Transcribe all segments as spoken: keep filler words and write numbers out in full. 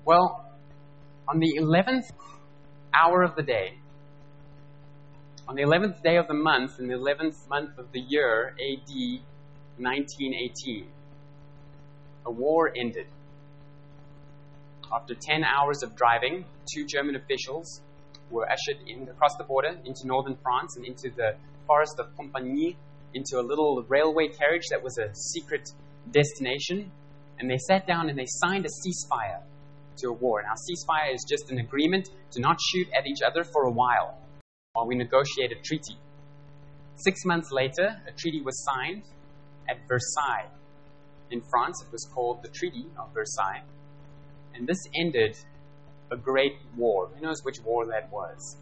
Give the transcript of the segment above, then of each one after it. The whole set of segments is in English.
Well, on the eleventh hour of the day, on the eleventh day of the month, in the eleventh month of the year, A D nineteen eighteen, a war ended. After ten hours of driving, two German officials were ushered in across the border into northern France and into the forest of Compagnie, into a little railway carriage that was a secret destination. And they sat down and they signed a ceasefire to a war. Now, ceasefire is just an agreement to not shoot at each other for a while, while we negotiate a treaty. Six months later, a treaty was signed at Versailles. In France, it was called the Treaty of Versailles. And this ended a great war. Who knows which war that was?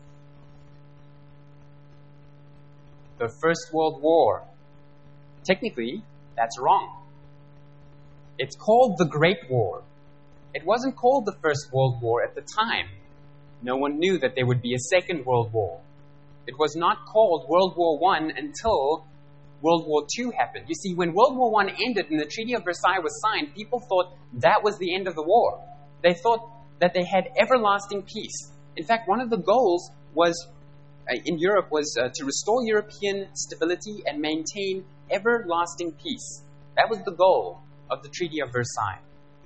The First World War. Technically, that's wrong. It's called the Great War. It wasn't called the First World War at the time. No one knew that there would be a Second World War. It was not called World War One until World War Two happened. You see, when World War One ended and the Treaty of Versailles was signed, people thought that was the end of the war. They thought that they had everlasting peace. In fact, one of the goals was uh, in Europe was uh, to restore European stability and maintain everlasting peace. That was the goal of the Treaty of Versailles.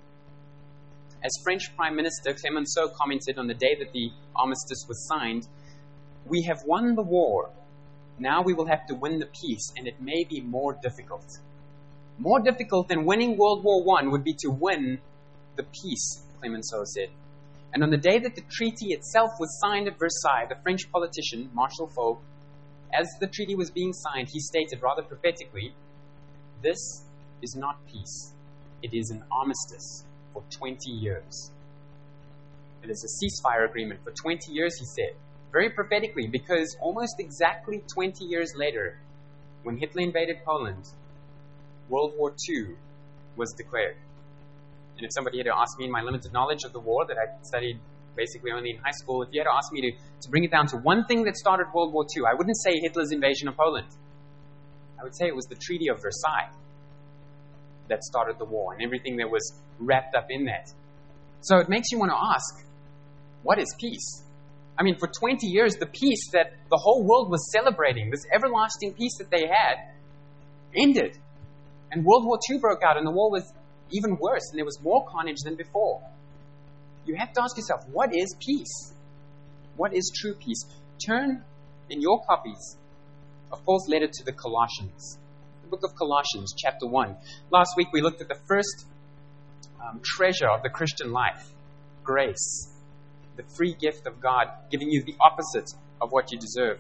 As French Prime Minister Clemenceau commented on the day that the armistice was signed, "We have won the war. Now we will have to win the peace, and it may be more difficult." More difficult than winning World War One would be to win the peace, Clemenceau said. And on the day that the treaty itself was signed at Versailles, the French politician, Marshal Foch, as the treaty was being signed, he stated rather prophetically, "This is not peace. It is an armistice for twenty years. It is a ceasefire agreement for twenty years, he said. Very prophetically, because almost exactly twenty years later, when Hitler invaded Poland, World War Two was declared. And if somebody had to ask me in my limited knowledge of the war that I studied basically only in high school, if you had to ask me to, to bring it down to one thing that started World War Two, I wouldn't say Hitler's invasion of Poland. I would say it was the Treaty of Versailles that started the war and everything that was wrapped up in that. So it makes you want to ask, what is peace? I mean, for twenty years, the peace that the whole world was celebrating, this everlasting peace that they had, ended. And World War Two broke out, and the war was even worse, and there was more carnage than before. You have to ask yourself, what is peace? What is true peace? Turn in your copies of Paul's letter to the Colossians, the book of Colossians, chapter one. Last week, we looked at the first um, treasure of the Christian life, grace. The free gift of God, giving you the opposite of what you deserve.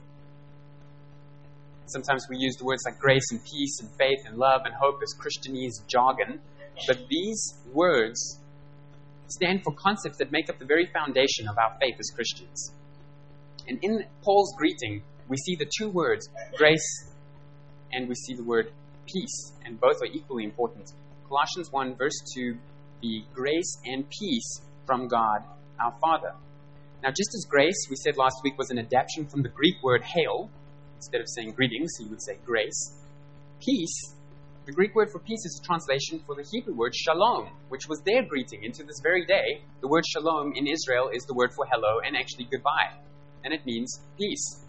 Sometimes we use the words like grace and peace and faith and love and hope as Christianese jargon, but these words stand for concepts that make up the very foundation of our faith as Christians. And in Paul's greeting, we see the two words, grace, and we see the word peace, and both are equally important. Colossians one, verse two, be grace and peace from God our Father. Now, just as grace, we said last week, was an adaptation from the Greek word hail, instead of saying greetings, he would say grace. Peace, the Greek word for peace is a translation for the Hebrew word shalom, which was their greeting. And to this very day, the word shalom in Israel is the word for hello and actually goodbye. And it means peace.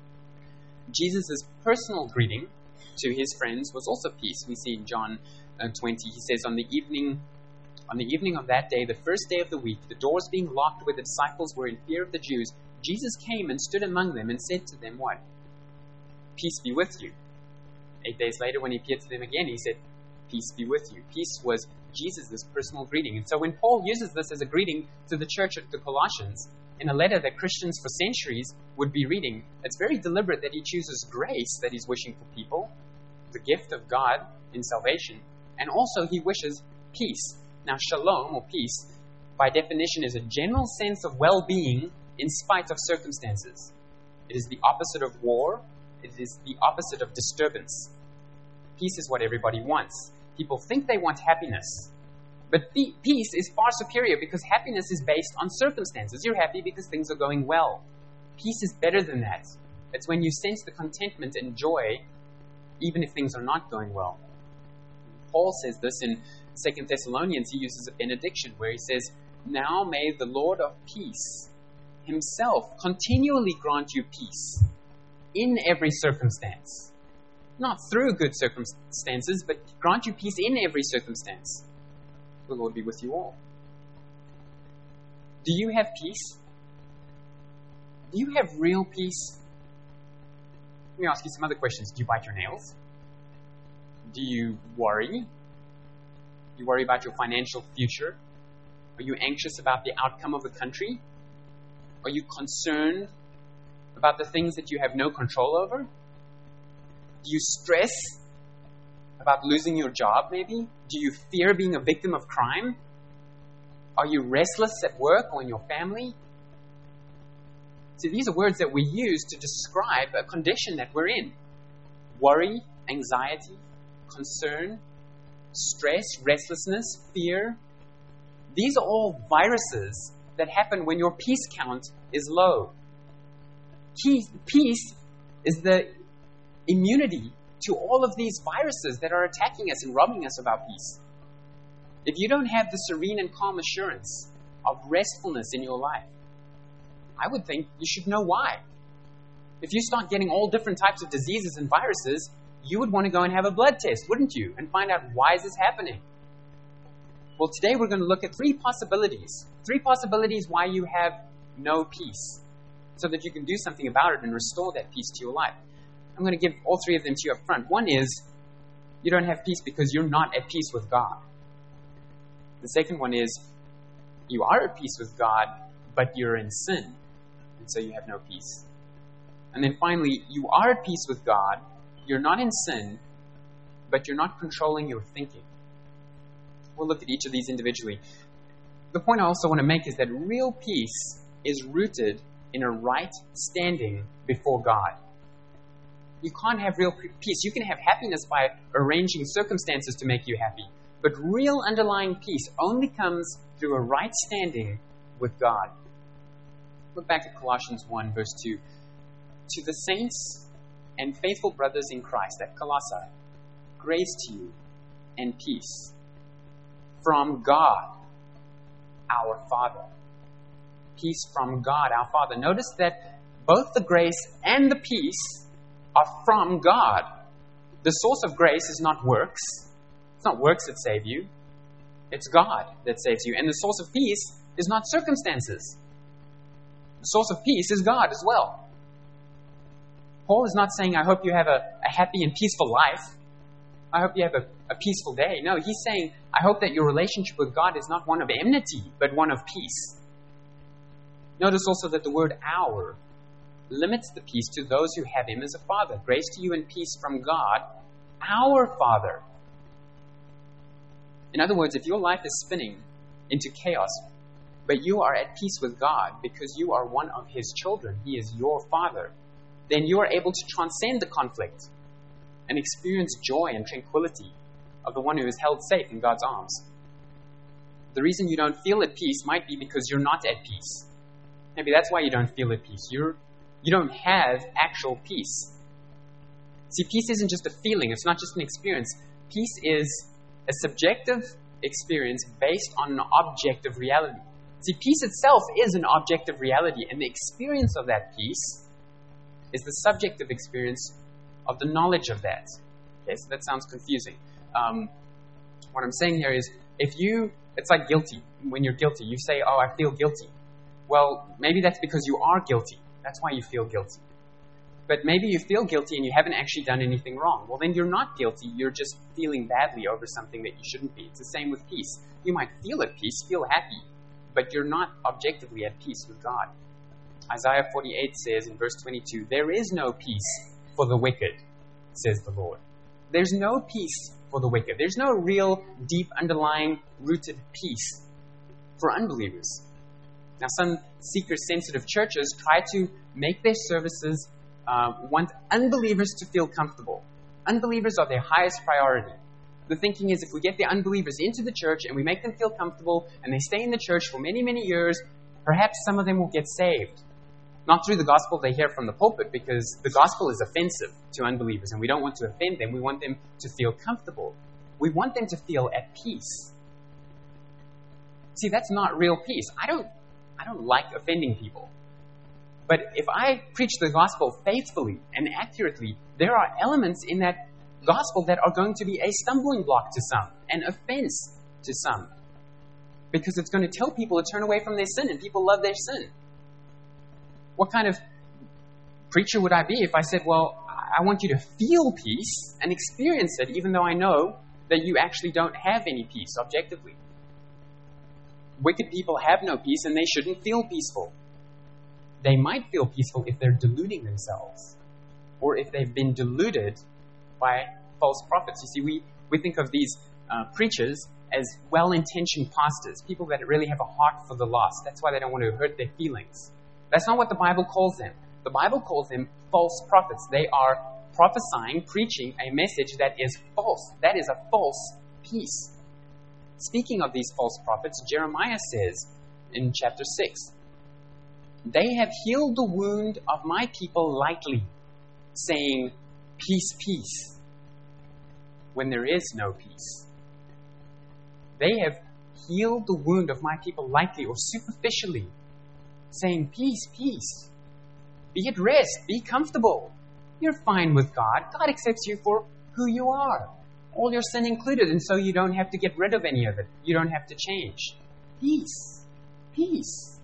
Jesus' personal greeting to his friends was also peace. We see in John uh, twenty, he says, on the evening On the evening of that day, the first day of the week, the doors being locked where the disciples were in fear of the Jews, Jesus came and stood among them and said to them, what? Peace be with you. Eight days later, when he appeared to them again, he said, peace be with you. Peace was Jesus' personal greeting. And so when Paul uses this as a greeting to the church at the Colossians, in a letter that Christians for centuries would be reading, it's very deliberate that he chooses grace that he's wishing for people, the gift of God in salvation, and also he wishes peace. Now, shalom, or peace, by definition, is a general sense of well-being in spite of circumstances. It is the opposite of war. It is the opposite of disturbance. Peace is what everybody wants. People think they want happiness. But peace is far superior because happiness is based on circumstances. You're happy because things are going well. Peace is better than that. It's when you sense the contentment and joy, even if things are not going well. Paul says this in Second Thessalonians. He uses a benediction where he says, Now may the Lord of peace himself continually grant you peace in every circumstance. Not through good circumstances, but grant you peace in every circumstance. The Lord be with you all. Do you have peace? Do you have real peace? Let me ask you some other questions. Do you bite your nails? Do you worry? Do you worry about your financial future? Are you anxious about the outcome of the country? Are you concerned about the things that you have no control over? Do you stress about losing your job, maybe? Do you fear being a victim of crime? Are you restless at work or in your family? See, these are words that we use to describe a condition that we're in. Worry, anxiety, concern, stress, restlessness, fear. These are all viruses that happen when your peace count is low. Peace is the immunity to all of these viruses that are attacking us and robbing us of our peace. If you don't have the serene and calm assurance of restfulness in your life, I would think you should know why. If you start getting all different types of diseases and viruses, you would want to go and have a blood test, wouldn't you? And find out, why is this happening? Well, today we're going to look at three possibilities. Three possibilities why you have no peace, so that you can do something about it and restore that peace to your life. I'm going to give all three of them to you up front. One is, you don't have peace because you're not at peace with God. The second one is, you are at peace with God, but you're in sin, and so you have no peace. And then finally, you are at peace with God, you're not in sin, but you're not controlling your thinking. We'll look at each of these individually. The point I also want to make is that real peace is rooted in a right standing before God. You can't have real peace. You can have happiness by arranging circumstances to make you happy. But real underlying peace only comes through a right standing with God. Look back at Colossians one, verse two. To the saints and faithful brothers in Christ at Colossae, grace to you and peace from God, our Father. Peace from God, our Father. Notice that both the grace and the peace are from God. The source of grace is not works. It's not works that save you. It's God that saves you. And the source of peace is not circumstances. The source of peace is God as well. Paul is not saying, I hope you have a, a happy and peaceful life. I hope you have a, a peaceful day. No, he's saying, I hope that your relationship with God is not one of enmity, but one of peace. Notice also that the word our limits the peace to those who have him as a father. Grace to you and peace from God, our Father. In other words, if your life is spinning into chaos, but you are at peace with God because you are one of his children, he is your Father, then you are able to transcend the conflict and experience joy and tranquility of the one who is held safe in God's arms. The reason you don't feel at peace might be because you're not at peace. Maybe that's why you don't feel at peace. You're, you don't have actual peace. See, peace isn't just a feeling. It's not just an experience. Peace is a subjective experience based on an objective reality. See, peace itself is an objective reality, and the experience of that peace is the subjective experience of the knowledge of that. Okay, so that sounds confusing. Um, what I'm saying here is, if you, it's like guilty. When you're guilty, you say, oh, I feel guilty. Well, maybe that's because you are guilty. That's why you feel guilty. But maybe you feel guilty and you haven't actually done anything wrong. Well, then you're not guilty. You're just feeling badly over something that you shouldn't be. It's the same with peace. You might feel at peace, feel happy, but you're not objectively at peace with God. Isaiah forty-eight says in verse twenty-two, there is no peace for the wicked, says the Lord. There's no peace for the wicked. There's no real, deep, underlying, rooted peace for unbelievers. Now, some seeker-sensitive churches try to make their services uh, want unbelievers to feel comfortable. Unbelievers are their highest priority. The thinking is, if we get the unbelievers into the church and we make them feel comfortable and they stay in the church for many, many years, perhaps some of them will get saved. Not through the gospel they hear from the pulpit, because the gospel is offensive to unbelievers and we don't want to offend them. We want them to feel comfortable. We want them to feel at peace. See, that's not real peace. I don't, I don't like offending people. But if I preach the gospel faithfully and accurately, there are elements in that gospel that are going to be a stumbling block to some, an offense to some. Because it's going to tell people to turn away from their sin, and people love their sin. What kind of preacher would I be if I said, well, I want you to feel peace and experience it, even though I know that you actually don't have any peace objectively? Wicked people have no peace, and they shouldn't feel peaceful. They might feel peaceful if they're deluding themselves, or if they've been deluded by false prophets. You see, we, we think of these uh, preachers as well-intentioned pastors, people that really have a heart for the lost. That's why they don't want to hurt their feelings. That's not what the Bible calls them. The Bible calls them false prophets. They are prophesying, preaching a message that is false. That is a false peace. Speaking of these false prophets, Jeremiah says in chapter six, "They have healed the wound of my people lightly, saying, 'Peace, peace,' when there is no peace." They have healed the wound of my people lightly or superficially, saying, "Peace, peace. Be at rest. Be comfortable. You're fine with God. God accepts you for who you are, all your sin included, and so you don't have to get rid of any of it. You don't have to change. Peace, peace."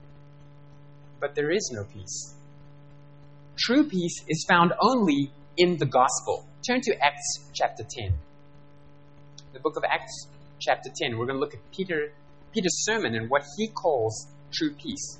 But there is no peace. True peace is found only in the gospel. Turn to Acts chapter ten. The book of Acts chapter ten. We're going to look at Peter, Peter's sermon and what he calls true peace.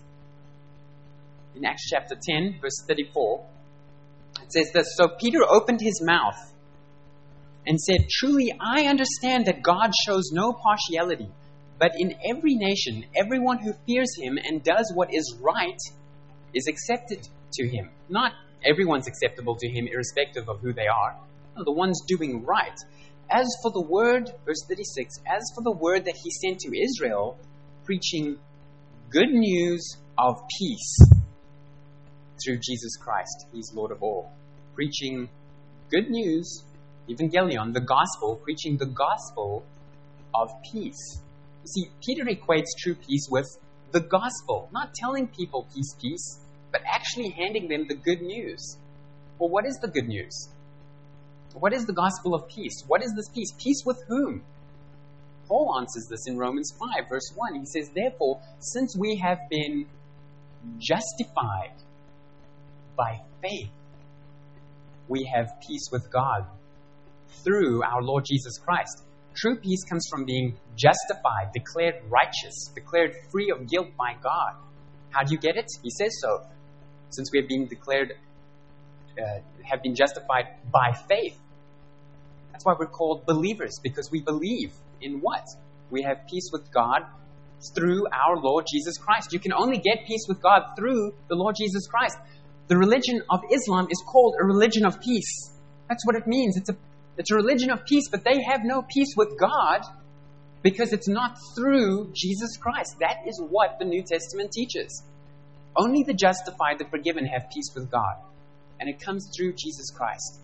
In Acts chapter ten, verse thirty-four, it says this, "So Peter opened his mouth and said, 'Truly I understand that God shows no partiality, but in every nation, everyone who fears him and does what is right is accepted to him.'" Not everyone's acceptable to him irrespective of who they are. No, the ones doing right. "As for the word," verse thirty-six, "as for the word that he sent to Israel, preaching good news of peace through Jesus Christ. He's Lord of all." Preaching good news, evangelion, the gospel, preaching the gospel of peace. You see, Peter equates true peace with the gospel, not telling people peace, peace, but actually handing them the good news. Well, what is the good news? What is the gospel of peace? What is this peace? Peace with whom? Paul answers this in Romans five, verse one. He says, "Therefore, since we have been justified by faith, we have peace with God through our Lord Jesus Christ." True peace comes from being justified, declared righteous, declared free of guilt by God. How do you get it? He says so. Since we have been declared, uh, have been justified by faith. That's why we're called believers, because we believe in what? We have peace with God through our Lord Jesus Christ. You can only get peace with God through the Lord Jesus Christ. The religion of Islam is called a religion of peace. That's what it means. It's a, it's a religion of peace, but they have no peace with God because it's not through Jesus Christ. That is what the New Testament teaches. Only the justified, the forgiven, have peace with God. And it comes through Jesus Christ.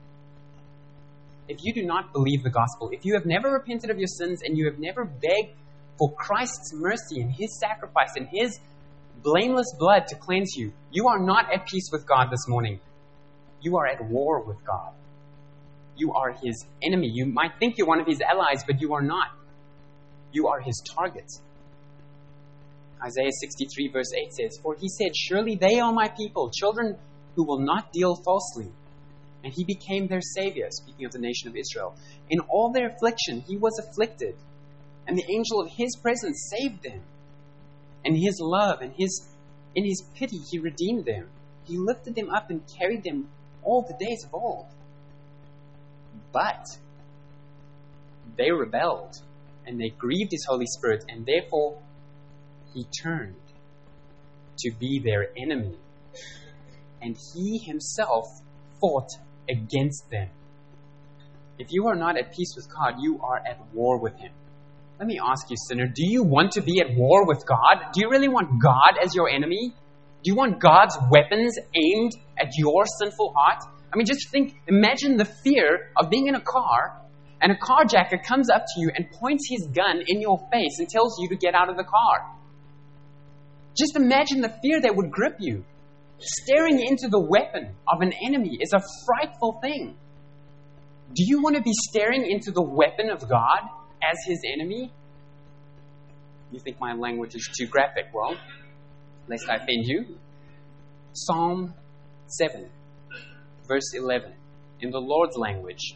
If you do not believe the gospel, if you have never repented of your sins and you have never begged for Christ's mercy and his sacrifice and his blameless blood to cleanse you, you are not at peace with God this morning. You are at war with God. You are his enemy. You might think you're one of his allies, but you are not. You are his target. Isaiah sixty-three verse eight says, "For he said, 'Surely they are my people, children who will not deal falsely.' And he became their savior," speaking of the nation of Israel. "In all their affliction he was afflicted, and the angel of his presence saved them. And his love and his in his pity he redeemed them. He lifted them up and carried them all the days of old. But they rebelled, and they grieved his Holy Spirit, and therefore he turned to be their enemy. And he himself fought against them." If you are not at peace with God, you are at war with him. Let me ask you, sinner, do you want to be at war with God? Do you really want God as your enemy? Do you want God's weapons aimed at your sinful heart? I mean, just think, imagine the fear of being in a car and a carjacker comes up to you and points his gun in your face and tells you to get out of the car. Just imagine the fear that would grip you. Staring into the weapon of an enemy is a frightful thing. Do you want to be staring into the weapon of God as his enemy? You think my language is too graphic? Well, lest I offend you. Psalm seven, verse eleven, in the Lord's language.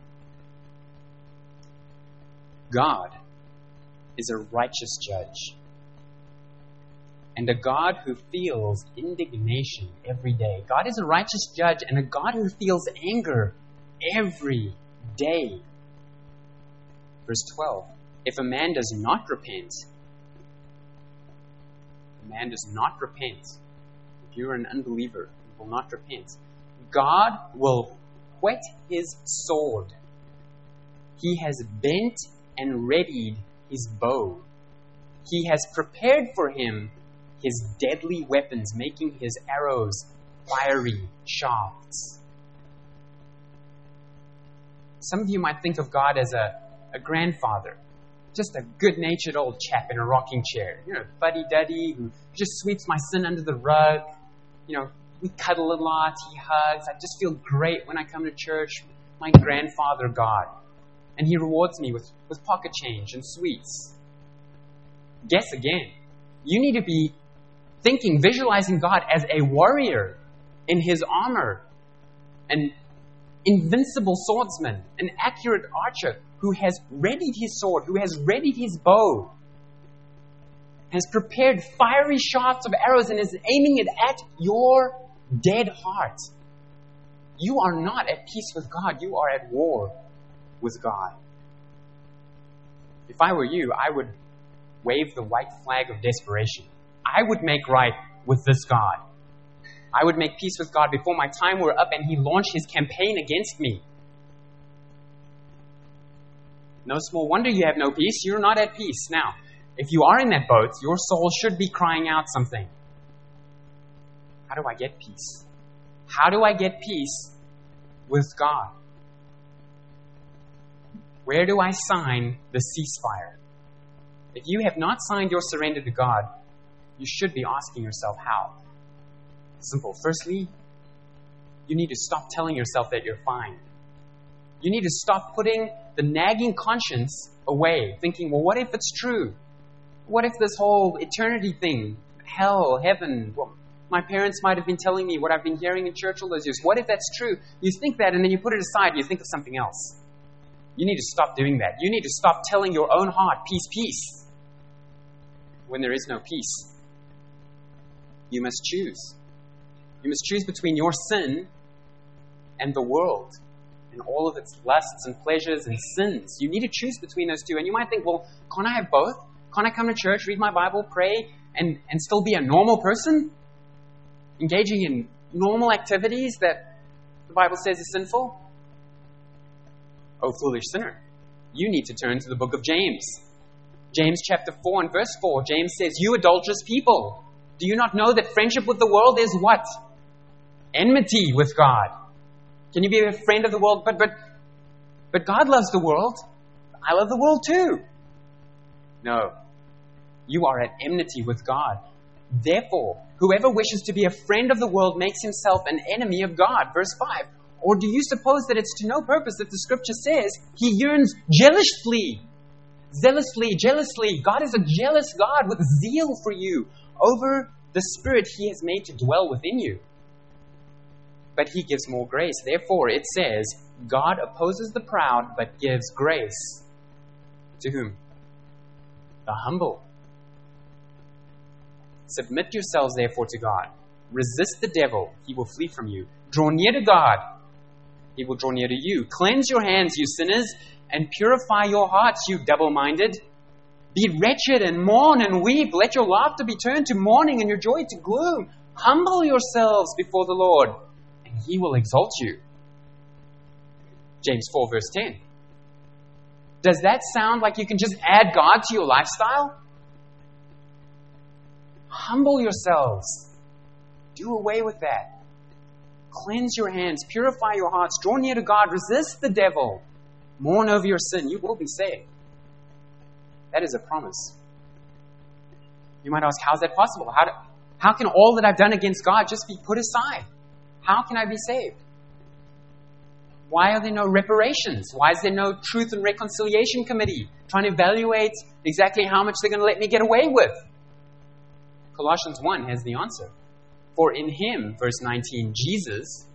God is a righteous judge, and a God who feels indignation every day. God is a righteous judge and a God who feels anger every day. Verse twelve, if a man does not repent, a man does not repent, if you're an unbeliever, you will not repent, God will whet his sword. He has bent and readied his bow. He has prepared for him his deadly weapons, making his arrows fiery shafts. Some of you might think of God as a, a grandfather, just a good-natured old chap in a rocking chair, you know, fuddy-duddy, who just sweeps my sin under the rug. You know, we cuddle a lot, he hugs. I just feel great when I come to church. My grandfather God. And he rewards me with, with pocket change and sweets. Guess again. You need to be thinking, visualizing God as a warrior in his armor, an invincible swordsman, an accurate archer who has readied his sword, who has readied his bow, has prepared fiery shafts of arrows and is aiming it at your dead heart. You are not at peace with God. You are at war with God. If I were you, I would wave the white flag of desperation. I would make right with this God. I would make peace with God before my time were up and he launched his campaign against me. No small wonder you have no peace. You're not at peace. Now, if you are in that boat, your soul should be crying out something. How do I get peace? How do I get peace with God? Where do I sign the ceasefire? If you have not signed your surrender to God, you should be asking yourself how. Simple. Firstly, you need to stop telling yourself that you're fine. You need to stop putting the nagging conscience away, thinking, well, what if it's true? What if this whole eternity thing, hell, heaven, well, my parents might have been telling me what I've been hearing in church all those years. What if that's true? You think that and then you put it aside and you think of something else. You need to stop doing that. You need to stop telling your own heart, peace, peace, when there is no peace. You must choose. You must choose between your sin and the world and all of its lusts and pleasures and sins. You need to choose between those two. And you might think, well, can't I have both? Can't I come to church, read my Bible, pray, and, and still be a normal person? Engaging in normal activities that the Bible says is sinful? O foolish sinner, you need to turn to the book of James. James chapter four and verse four, James says, you adulterous people, do you not know that friendship with the world is what? Enmity with God. Can you be a friend of the world? But, but, but God loves the world. I love the world too. No. You are at enmity with God. Therefore, whoever wishes to be a friend of the world makes himself an enemy of God. Verse five. Or do you suppose that it's to no purpose that the scripture says he yearns jealously, zealously, jealously? God is a jealous God with zeal for you over the Spirit he has made to dwell within you. But he gives more grace. Therefore, it says, God opposes the proud, but gives grace to whom? The humble. Submit yourselves, therefore, to God. Resist the devil, he will flee from you. Draw near to God, he will draw near to you. Cleanse your hands, you sinners, and purify your hearts, you double-minded. Be wretched and mourn and weep. Let your laughter be turned to mourning and your joy to gloom. Humble yourselves before the Lord, and he will exalt you. James four, verse ten. Does that sound like you can just add God to your lifestyle? Humble yourselves. Do away with that. Cleanse your hands, purify your hearts, draw near to God, resist the devil, mourn over your sin, you will be saved. That is a promise. You might ask, how is that possible? How, do, how can all that I've done against God just be put aside? How can I be saved? Why are there no reparations? Why is there no Truth and Reconciliation Committee trying to evaluate exactly how much they're going to let me get away with? Colossians one has the answer. For in Him, verse nineteen, Jesus,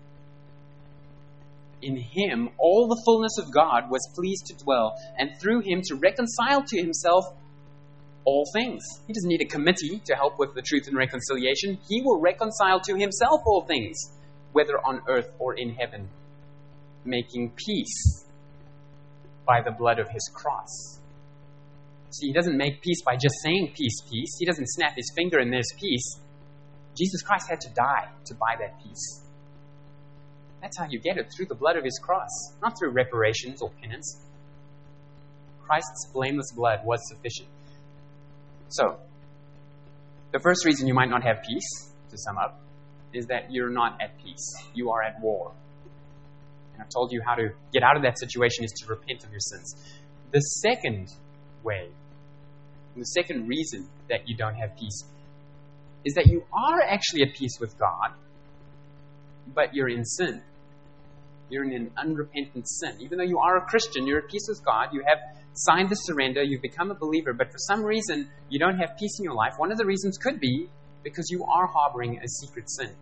in Him all the fullness of God was pleased to dwell, and through Him to reconcile to Himself all things. He doesn't need a committee to help with the Truth and Reconciliation. He will reconcile to Himself all things, whether on earth or in heaven, making peace by the blood of His cross. See, He doesn't make peace by just saying peace, peace. He doesn't snap His finger and there's peace. Jesus Christ had to die to buy that peace. That's how you get it, through the blood of His cross, not through reparations or penance. Christ's blameless blood was sufficient. So, the first reason you might not have peace, to sum up, is that you're not at peace. You are at war. And I've told you how to get out of that situation is to repent of your sins. The second way, the second reason that you don't have peace, is that you are actually at peace with God, but you're in sin. You're in an unrepentant sin. Even though you are a Christian, you're at peace with God, you have signed the surrender, you've become a believer, but for some reason you don't have peace in your life. One of the reasons could be because you are harboring a secret sin.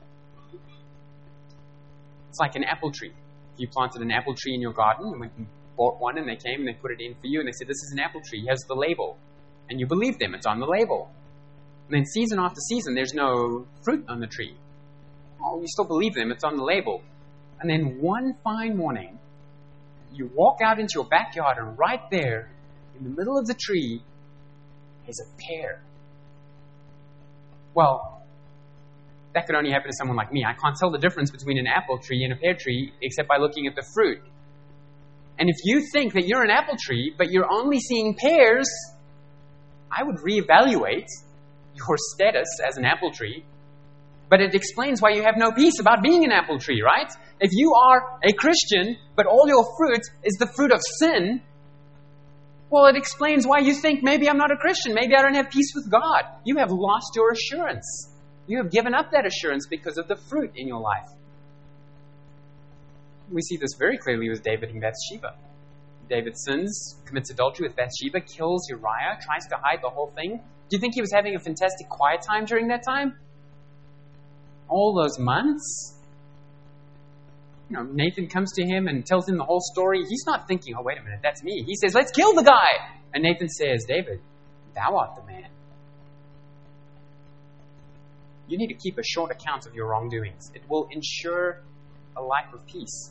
It's like an apple tree. You planted an apple tree in your garden, and went and bought one, and they came and they put it in for you, and they said, this is an apple tree, here's the label. And you believe them, it's on the label. And then season after season, there's no fruit on the tree. Oh, you still believe them, it's on the label. And then one fine morning, you walk out into your backyard, and right there, in the middle of the tree, is a pear. Well, that could only happen to someone like me. I can't tell the difference between an apple tree and a pear tree except by looking at the fruit. And if you think that you're an apple tree, but you're only seeing pears, I would reevaluate your status as an apple tree. But it explains why you have no peace about being an apple tree, right? If you are a Christian, but all your fruit is the fruit of sin, well, it explains why you think, maybe I'm not a Christian, maybe I don't have peace with God. You have lost your assurance. You have given up that assurance because of the fruit in your life. We see this very clearly with David and Bathsheba. David sins, commits adultery with Bathsheba, kills Uriah, tries to hide the whole thing. Do you think he was having a fantastic quiet time during that time? All those months? You know, Nathan comes to him and tells him the whole story. He's not thinking, oh, wait a minute, that's me. He says, let's kill the guy. And Nathan says, David, thou art the man. You need to keep a short account of your wrongdoings. It will ensure a life of peace.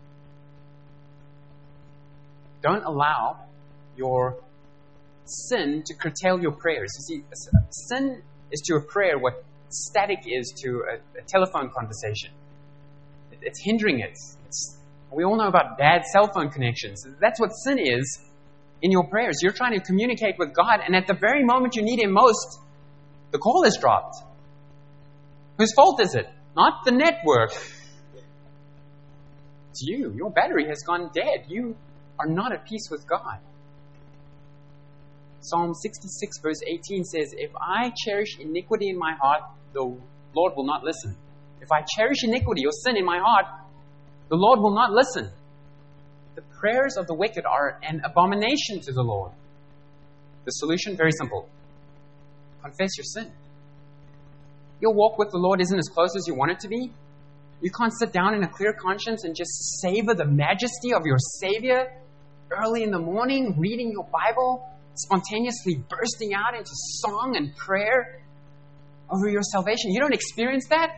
Don't allow your sin to curtail your prayers. You see, sin is to a prayer what static is to a, a telephone conversation. It, it's hindering it. It's, we all know about bad cell phone connections. That's what sin is in your prayers. You're trying to communicate with God, and at the very moment you need Him most, the call is dropped. Whose fault is it? Not the network. It's you. Your battery has gone dead. You are not at peace with God. Psalm sixty-six verse eighteen says, if I cherish iniquity in my heart, the Lord will not listen. If I cherish iniquity or sin in my heart, the Lord will not listen. The prayers of the wicked are an abomination to the Lord. The solution, very simple. Confess your sin. Your walk with the Lord isn't as close as you want it to be. You can't sit down in a clear conscience and just savor the majesty of your Savior early in the morning, reading your Bible, spontaneously bursting out into song and prayer over your salvation. You don't experience that?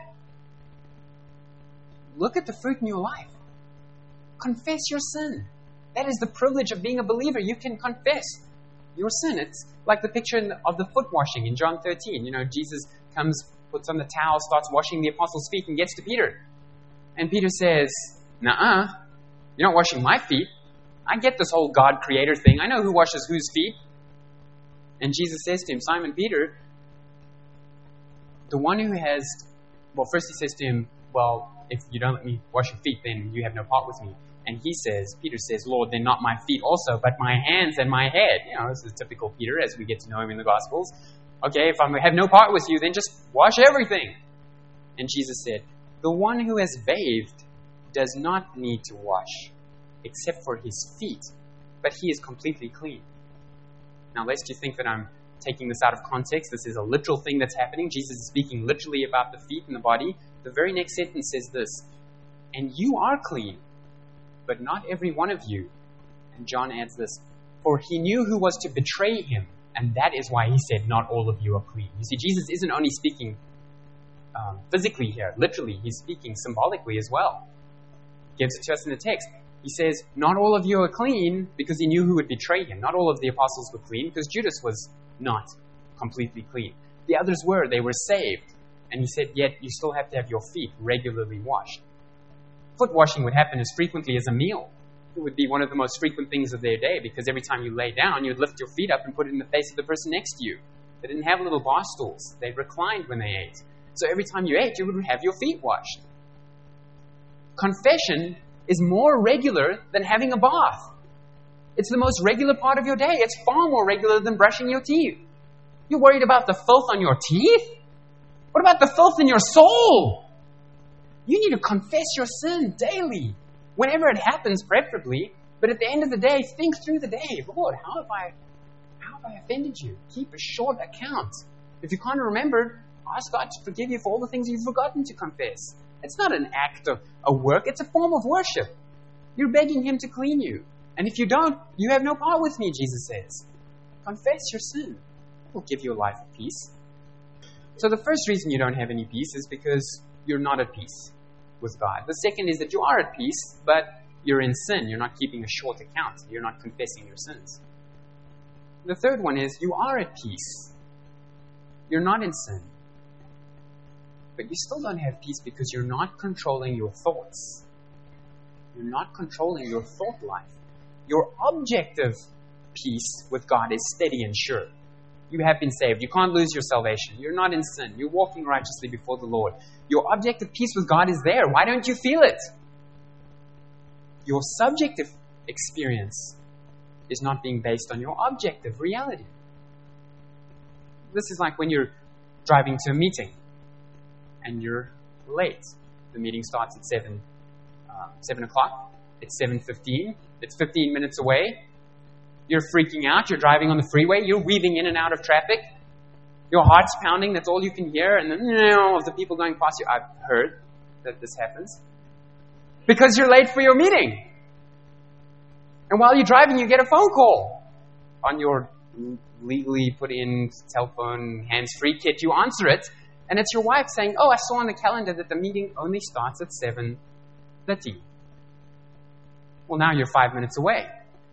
Look at the fruit in your life. Confess your sin. That is the privilege of being a believer. You can confess your sin. It's like the picture of the foot washing in John thirteen. You know, Jesus comes, puts on the towel, starts washing the apostles' feet, and gets to Peter. And Peter says, nuh-uh, you're not washing my feet. I get this whole God-creator thing. I know who washes whose feet. And Jesus says to him, Simon Peter, the one who has, well, first he says to him, well, if you don't let me wash your feet, then you have no part with me. And he says, Peter says, Lord, they're not my feet also, but my hands and my head. You know, this is typical Peter as we get to know him in the Gospels. Okay, if I have no part with you, then just wash everything. And Jesus said, the one who has bathed does not need to wash, except for his feet, but he is completely clean. Now, lest you think that I'm taking this out of context, this is a literal thing that's happening. Jesus is speaking literally about the feet and the body. The very next sentence says this, and you are clean, but not every one of you. And John adds this, for he knew who was to betray him, and that is why he said, not all of you are clean. You see, Jesus isn't only speaking um, physically here, literally, he's speaking symbolically as well. He gives it to us in the text. He says, not all of you are clean because he knew who would betray him. Not all of the apostles were clean because Judas was not completely clean. The others were. They were saved. And he said, yet you still have to have your feet regularly washed. Foot washing would happen as frequently as a meal. It would be one of the most frequent things of their day because every time you lay down, you'd lift your feet up and put it in the face of the person next to you. They didn't have little bar stools. They reclined when they ate. So every time you ate, you would have your feet washed. Confession is more regular than having a bath. It's the most regular part of your day. It's far more regular than brushing your teeth. You're worried about the filth on your teeth? What about the filth in your soul? You need to confess your sin daily. Whenever it happens, preferably. But at the end of the day, think through the day. Lord, how have I, how have I offended you? Keep a short account. If you can't remember, ask God to forgive you for all the things you've forgotten to confess. It's not an act of a work. It's a form of worship. You're begging him to clean you. And if you don't, you have no part with me, Jesus says. Confess your sin. It will give you a life of peace. So the first reason you don't have any peace is because you're not at peace with God. The second is that you are at peace, but you're in sin. You're not keeping a short account. You're not confessing your sins. The third one is you are at peace. You're not in sin. But you still don't have peace because you're not controlling your thoughts. You're not controlling your thought life. Your objective peace with God is steady and sure. You have been saved. You can't lose your salvation. You're not in sin. You're walking righteously before the Lord. Your objective peace with God is there. Why don't you feel it? Your subjective experience is not being based on your objective reality. This is like when you're driving to a meeting and you're late. The meeting starts at seven, uh, seven o'clock. It's seven fifteen. It's fifteen minutes away. You're freaking out. You're driving on the freeway. You're weaving in and out of traffic. Your heart's pounding. That's all you can hear. And then, you know, of the people going past you. I've heard that this happens. Because you're late for your meeting. And while you're driving, you get a phone call on your legally put in telephone hands-free kit. You answer it. And it's your wife saying, oh, I saw on the calendar that the meeting only starts at seven thirty. Well, now you're five minutes away.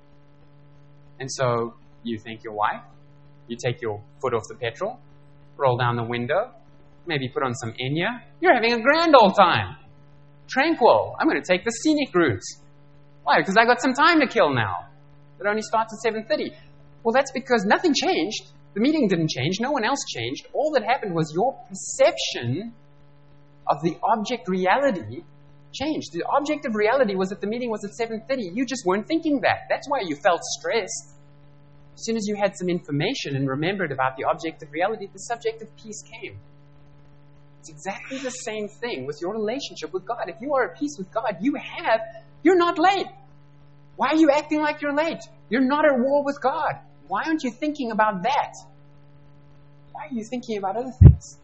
And so you thank your wife. You take your foot off the petrol, roll down the window, maybe put on some Enya. You're having a grand old time. Tranquil. I'm going to take the scenic route. Why? Because I got some time to kill now. It only starts at seven thirty. Well, that's because nothing changed. The meeting didn't change. No one else changed. All that happened was your perception of the object reality changed. The objective reality was that the meeting was at seven thirty. You just weren't thinking that. That's why you felt stressed. As soon as you had some information and remembered about the objective reality, the subjective peace came. It's exactly the same thing with your relationship with God. If you are at peace with God, you have, you're not late. Why are you acting like you're late? You're not at war with God. Why aren't you thinking about that? Why are you thinking about other things?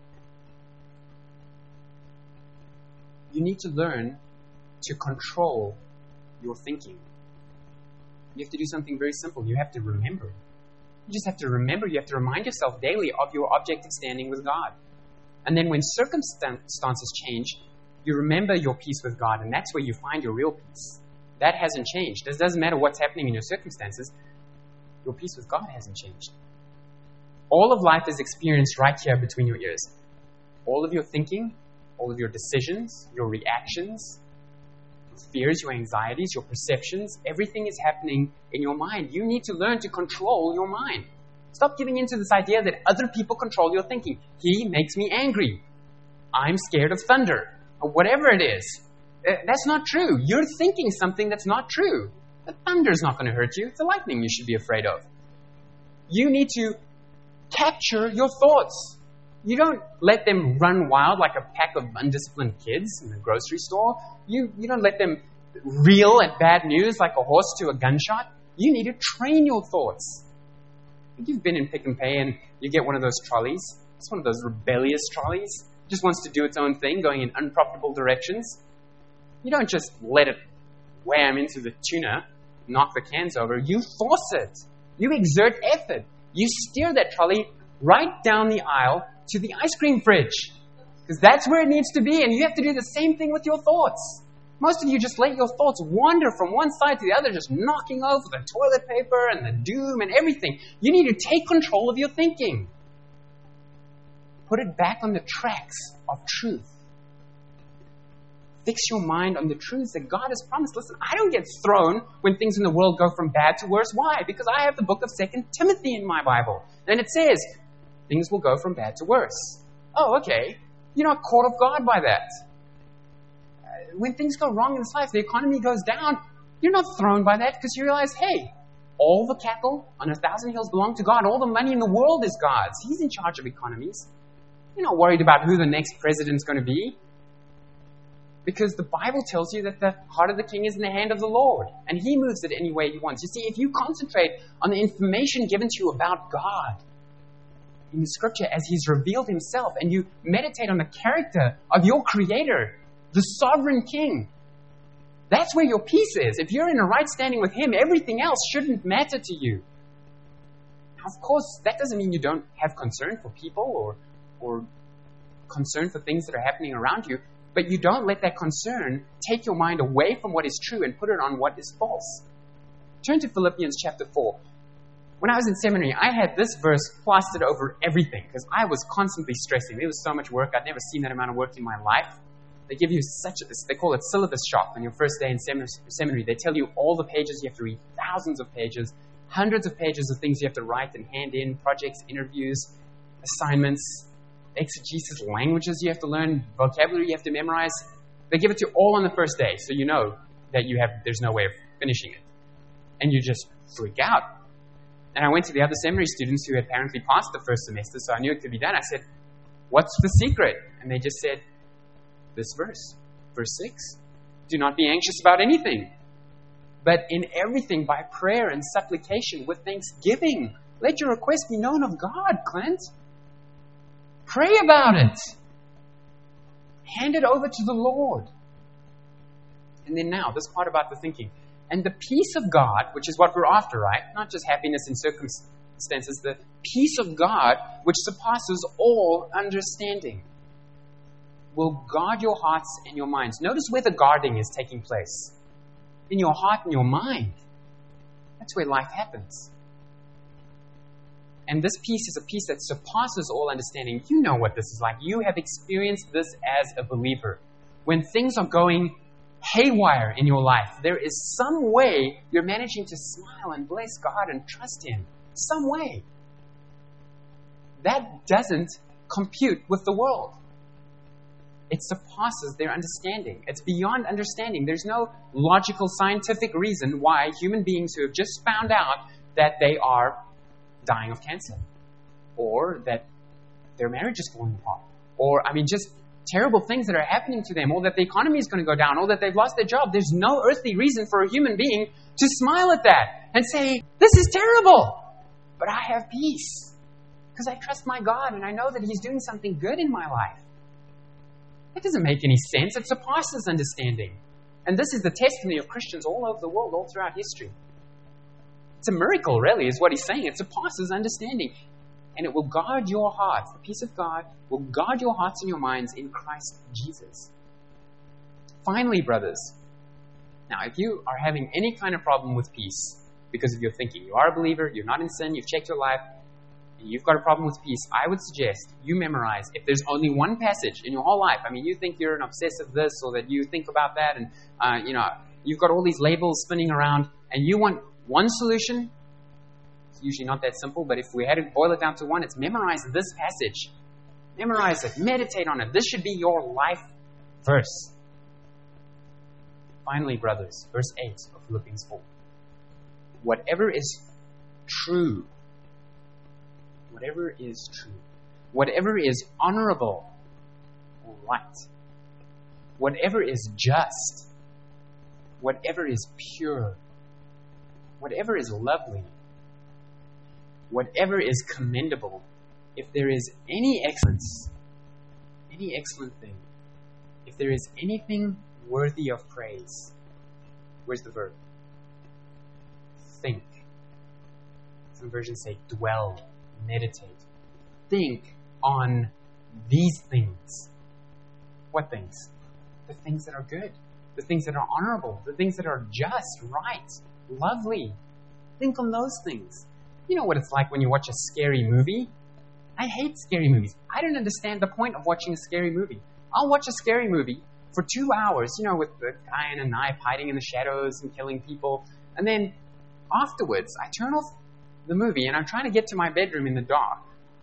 You need to learn to control your thinking. You have to do something very simple. You have to remember. You just have to remember. You have to remind yourself daily of your objective standing with God. And then when circumstances change, you remember your peace with God, and that's where you find your real peace. That hasn't changed. It doesn't matter what's happening in your circumstances. Your peace with God hasn't changed. All of life is experienced right here between your ears. All of your thinking, all of your decisions, your reactions, your fears, your anxieties, your perceptions, everything is happening in your mind. You need to learn to control your mind. Stop giving into this idea that other people control your thinking. He makes me angry. I'm scared of thunder. Or whatever it is. Uh, that's not true. You're thinking something that's not true. The thunder's not going to hurt you. It's the lightning you should be afraid of. You need to capture your thoughts. You don't let them run wild like a pack of undisciplined kids in the grocery store. You, you don't let them reel at bad news like a horse to a gunshot. You need to train your thoughts. You've been in Pick and Pay and you get one of those trolleys. It's one of those rebellious trolleys. It just wants to do its own thing, going in unprofitable directions. You don't just let it wham into the tuna, knock the cans over. You force it. You exert effort. You steer that trolley right down the aisle to the ice cream fridge. Because that's where it needs to be, and you have to do the same thing with your thoughts. Most of you just let your thoughts wander from one side to the other, just knocking over the toilet paper and the doom and everything. You need to take control of your thinking. Put it back on the tracks of truth. Fix your mind on the truths that God has promised. Listen, I don't get thrown when things in the world go from bad to worse. Why? Because I have the book of Second Timothy in my Bible. And it says, things will go from bad to worse. Oh, okay. You're not caught off guard by that. Uh, when things go wrong in this life, the economy goes down, you're not thrown by that because you realize, hey, all the cattle on a thousand hills belong to God. All the money in the world is God's. He's in charge of economies. You're not worried about who the next president's going to be. Because the Bible tells you that the heart of the king is in the hand of the Lord. And he moves it any way he wants. You see, if you concentrate on the information given to you about God in the Scripture as he's revealed himself, and you meditate on the character of your Creator, the sovereign king, that's where your peace is. If you're in a right standing with him, everything else shouldn't matter to you. Now, of course, that doesn't mean you don't have concern for people or, or concern for things that are happening around you. But you don't let that concern take your mind away from what is true and put it on what is false. Turn to Philippians chapter four. When I was in seminary, I had this verse plastered over everything because I was constantly stressing. There was so much work. I'd never seen that amount of work in my life. They give you such a, they call it syllabus shock on your first day in seminary. They tell you all the pages you have to read, thousands of pages, hundreds of pages of things you have to write and hand in, projects, interviews, assignments, exegesis, languages you have to learn, vocabulary you have to memorize. They give it to you all on the first day, so you know that you have there's no way of finishing it. And you just freak out. And I went to the other seminary students who had apparently passed the first semester, so I knew it could be done. I said, what's the secret? And they just said, this verse, verse six. Do not be anxious about anything, but in everything by prayer and supplication with thanksgiving. Let your request be known of God, Clint. Pray about it. Hand it over to the Lord. And then now, this part about the thinking. And the peace of God, which is what we're after, right? Not just happiness in circumstances. The peace of God, which surpasses all understanding, will guard your hearts and your minds. Notice where the guarding is taking place. In your heart and your mind. That's where life happens. And this peace is a peace that surpasses all understanding. You know what this is like. You have experienced this as a believer. When things are going haywire in your life, there is some way you're managing to smile and bless God and trust Him. Some way. That doesn't compute with the world. It surpasses their understanding. It's beyond understanding. There's no logical, scientific reason why human beings who have just found out that they are dying of cancer, or that their marriage is falling apart, or, I mean, just terrible things that are happening to them, or that the economy is going to go down, or that they've lost their job. There's no earthly reason for a human being to smile at that and say, this is terrible, but I have peace because I trust my God and I know that He's doing something good in my life. That doesn't make any sense. It surpasses understanding. And this is the testimony of Christians all over the world, all throughout history. It's a miracle, really, is what he's saying. It surpasses understanding. And it will guard your hearts. The peace of God will guard your hearts and your minds in Christ Jesus. Finally, brothers, now if you are having any kind of problem with peace because of your thinking, you are a believer, you're not in sin, you've checked your life, and you've got a problem with peace, I would suggest you memorize, if there's only one passage in your whole life, I mean, you think you're an obsessive this or that you think about that, and, uh, you know, you've got all these labels spinning around, and you want one solution. It's usually not that simple, but if we had to boil it down to one, it's memorize this passage. Memorize it. Meditate on it. This should be your life verse. Finally, brothers, verse eight of Philippians four. Whatever is true, whatever is true, whatever is honorable or right, whatever is just, whatever is pure, whatever is lovely, whatever is commendable, if there is any excellence, any excellent thing, if there is anything worthy of praise, where's the verb? Think. Some versions say dwell, meditate. Think on these things. What things? The things that are good, the things that are honorable, the things that are just, right, lovely. Think on those things. You know what it's like when you watch a scary movie? I hate scary movies. I don't understand the point of watching a scary movie. I'll watch a scary movie for two hours, you know, with the guy in a knife hiding in the shadows and killing people. And then afterwards, I turn off the movie and I'm trying to get to my bedroom in the dark.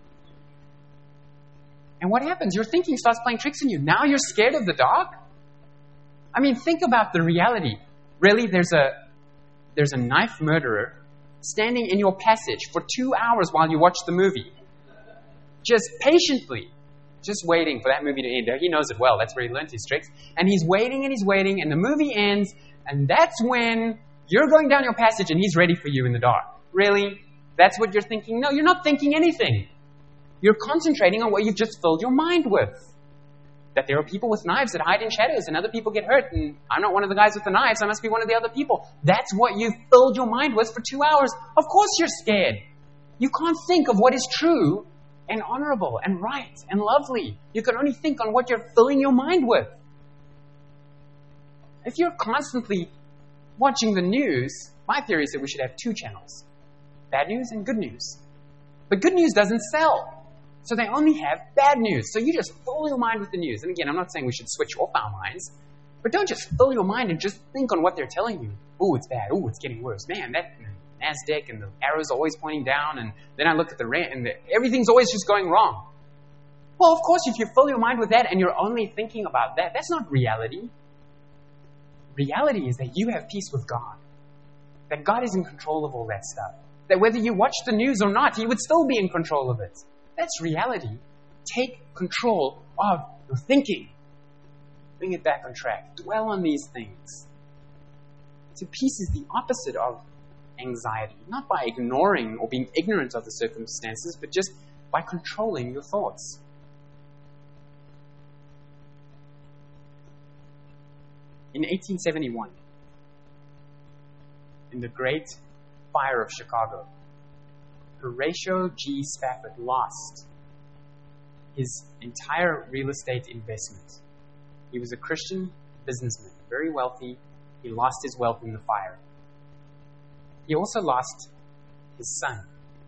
And what happens? Your thinking starts playing tricks on you. Now you're scared of the dark? I mean, think about the reality. Really, there's a there's a knife murderer standing in your passage for two hours while you watch the movie. Just patiently. Just waiting for that movie to end. He knows it well. That's where he learned his tricks. And he's waiting and he's waiting and the movie ends. And that's when you're going down your passage and he's ready for you in the dark. Really? That's what you're thinking? No, you're not thinking anything. You're concentrating on what you've just filled your mind with. That there are people with knives that hide in shadows and other people get hurt. And I'm not one of the guys with the knives. I must be one of the other people. That's what you've filled your mind with for two hours. Of course you're scared. You can't think of what is true and honorable and right and lovely. You can only think on what you're filling your mind with. If you're constantly watching the news, my theory is that we should have two channels. Bad news and good news. But good news doesn't sell. So they only have bad news. So you just fill your mind with the news. And again, I'm not saying we should switch off our minds. But don't just fill your mind and just think on what they're telling you. Oh, it's bad. Oh, it's getting worse. Man, that NASDAQ and the arrows are always pointing down. And then I look at the rent and the, everything's always just going wrong. Well, of course, if you fill your mind with that and you're only thinking about that, that's not reality. Reality is that you have peace with God. That God is in control of all that stuff. That whether you watch the news or not, He would still be in control of it. That's reality. Take control of your thinking. Bring it back on track. Dwell on these things. So peace is the opposite of anxiety. Not by ignoring or being ignorant of the circumstances, but just by controlling your thoughts. In eighteen seventy-one, in the Great Fire of Chicago, Horatio G. Spafford lost his entire real estate investment. He was a Christian businessman, very wealthy. He lost his wealth in the fire. He also lost his son.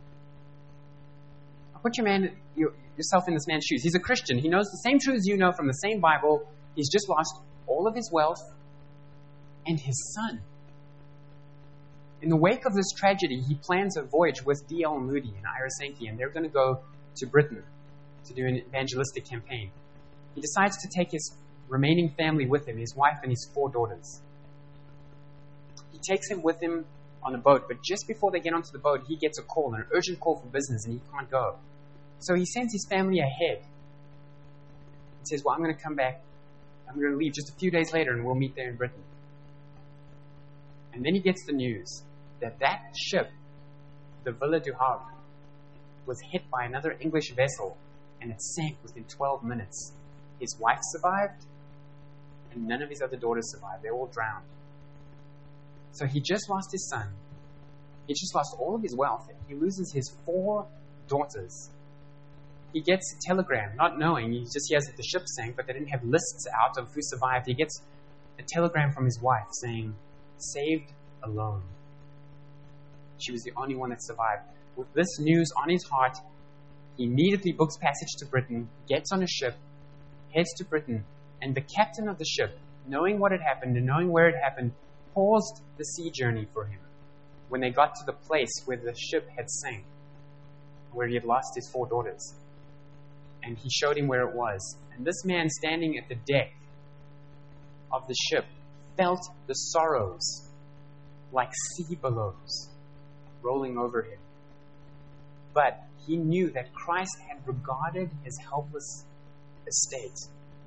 Now put your man, your, yourself in this man's shoes. He's a Christian. He knows the same truths you know from the same Bible. He's just lost all of his wealth and his son. In the wake of this tragedy, he plans a voyage with D L Moody and Ira Sankey, and they're going to go to Britain to do an evangelistic campaign. He decides to take his remaining family with him, his wife and his four daughters. He takes him with him on a boat, but just before they get onto the boat, he gets a call, an urgent call for business, and he can't go. So he sends his family ahead. He says, well, I'm going to come back. I'm going to leave just a few days later, and we'll meet there in Britain. And then he gets the news that that ship, the Villa du Havre, was hit by another English vessel, and it sank within twelve minutes. His wife survived, and none of his other daughters survived. They all drowned. So he just lost his son. He just lost all of his wealth. He loses his four daughters. He gets a telegram, not knowing. He just hears that the ship sank, but they didn't have lists out of who survived. He gets a telegram from his wife saying, saved alone. She was the only one that survived. With this news on his heart, he immediately books passage to Britain, gets on a ship, heads to Britain, and the captain of the ship, knowing what had happened and knowing where it happened, paused the sea journey for him when they got to the place where the ship had sank, where he had lost his four daughters. And he showed him where it was. And this man standing at the deck of the ship felt the sorrows like sea billows rolling over him. But he knew that Christ had regarded his helpless estate.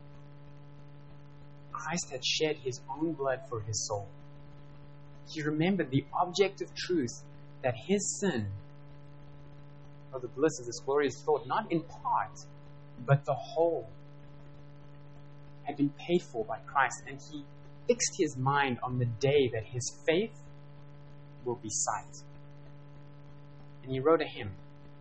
Christ had shed his own blood for his soul. He remembered the objective truth that his sin, oh, the bliss of this glorious thought, not in part, but the whole, had been paid for by Christ. And he fixed his mind on the day that his faith will be sight. And he wrote a hymn.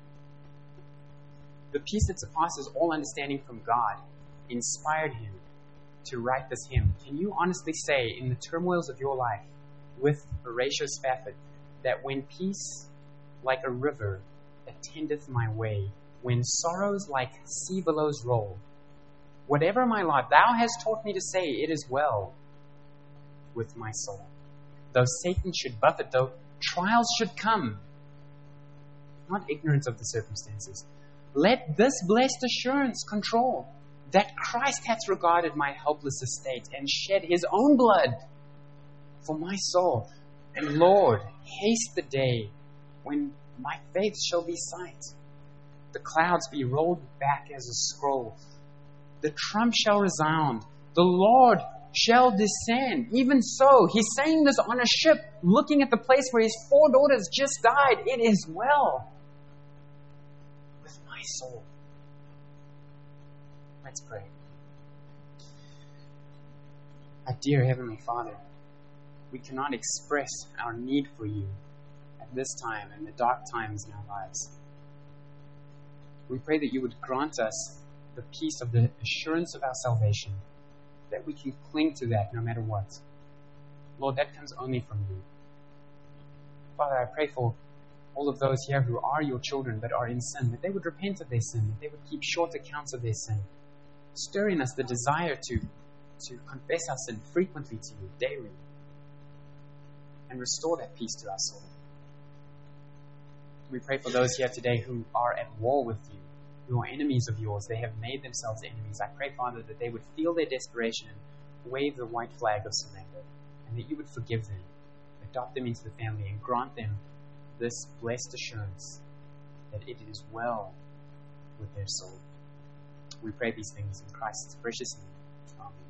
The peace that surpasses all understanding from God inspired him to write this hymn. Can you honestly say, in the turmoils of your life, with Horatio Spafford, that when peace like a river attendeth my way, when sorrows like sea billows roll, whatever my lot, thou hast taught me to say, it is well with my soul. Though Satan should buffet, though trials should come, not ignorant of the circumstances, let this blessed assurance control that Christ hath regarded my helpless estate and shed his own blood for my soul. And Lord, haste the day when my faith shall be sight. The clouds be rolled back as a scroll. The trump shall resound. The Lord shall descend. Even so, he's saying this on a ship, looking at the place where his four daughters just died. It is well with my soul. Let's pray. Our dear Heavenly Father, we cannot express our need for you at this time and the dark times in our lives. We pray that you would grant us the peace of the assurance of our salvation, that we can cling to that no matter what. Lord, that comes only from you. Father, I pray for all of those here who are your children but are in sin, that they would repent of their sin, that they would keep short accounts of their sin. Stir in us the desire to, to confess our sin frequently to you, daily, and restore that peace to our soul. We pray for those here today who are at war with you, who are enemies of yours. They have made themselves enemies. I pray, Father, that they would feel their desperation and wave the white flag of surrender, and that you would forgive them, adopt them into the family, and grant them this blessed assurance that it is well with their soul. We pray these things in Christ's precious name. Amen.